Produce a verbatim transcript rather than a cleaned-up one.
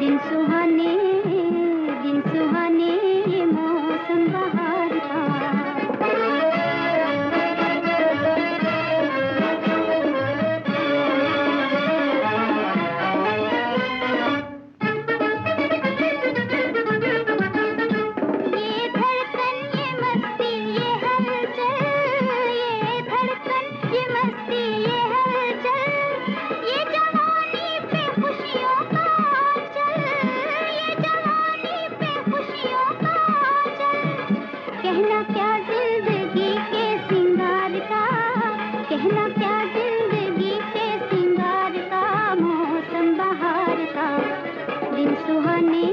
दिन सुहाने, दिन सुहाने, ये मौसम बहार का। ये धड़कन, ये मस्ती, ये हलचल, ये धड़कन, ये मस्ती, ये हलचल, ये जवानी पे खुशियों का आंचल, ये जवानी पे खुशियों का आंचल। कहना क्या जिंदगी के सिंगार का, कहना क्या जिंदगी के सिंगार का, मौसम बहार का, दिन सुहाने,